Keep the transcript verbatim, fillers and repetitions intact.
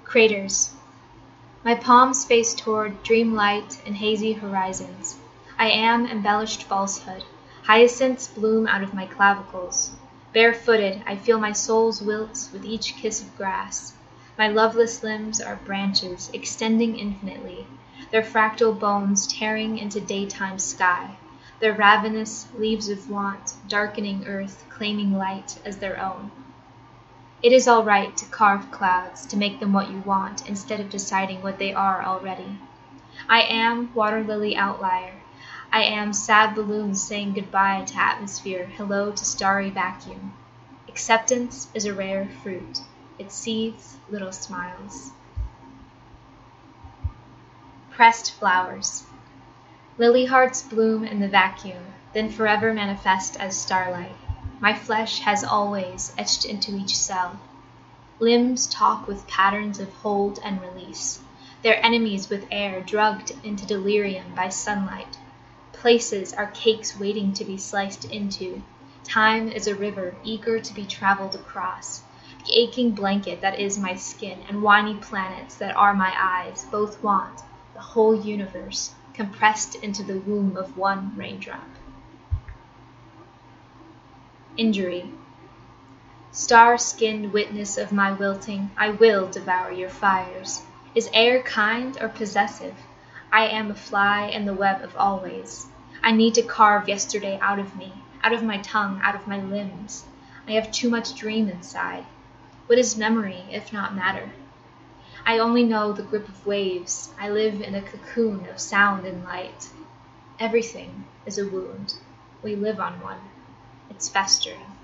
Craters. My palms face toward dream light and hazy horizons. I am embellished falsehood. Hyacinths bloom out of my clavicles. Barefooted, I feel my soul's wilt with each kiss of grass. My loveless limbs are branches extending infinitely, their fractal bones tearing into daytime sky, their ravenous leaves of want darkening earth, claiming light as their own. It is all right to carve clouds, to make them what you want, instead of deciding what they are already. I am water lily outlier. I am sad balloons saying goodbye to atmosphere, hello to starry vacuum. Acceptance is a rare fruit. It seeds little smiles. Pressed flowers. Lily hearts bloom in the vacuum, then forever manifest as starlight. My flesh has always etched into each cell. Limbs talk with patterns of hold and release, their enemies with air drugged into delirium by sunlight. Places are cakes waiting to be sliced into. Time is a river eager to be traveled across. The aching blanket that is my skin and whiny planets that are my eyes both want the whole universe compressed into the womb of one raindrop. Injury. Star-skinned witness of my wilting, I will devour your fires. Is air kind or possessive? I am a fly in the web of always. I need to carve yesterday out of me, out of my tongue, out of my limbs. I have too much dream inside. What is memory, if not matter? I only know the grip of waves. I live in a cocoon of sound and light. Everything is a wound. We live on one. It's festering.